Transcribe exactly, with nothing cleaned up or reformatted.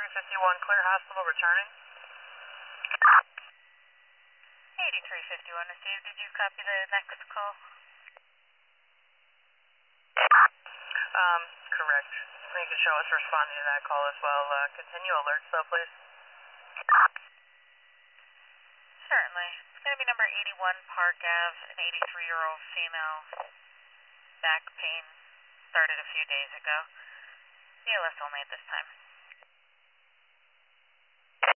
eighty-three fifty-one, clear hospital, returning. eighty-three fifty-one, Steve, did you copy the next call? Um, correct. You can show us responding to that call as well. Uh, continue alerts though, please. Certainly. It's going to be number eighty-one Park Ave, an eighty-three-year-old female. Back pain started a few days ago. B L S only at this time.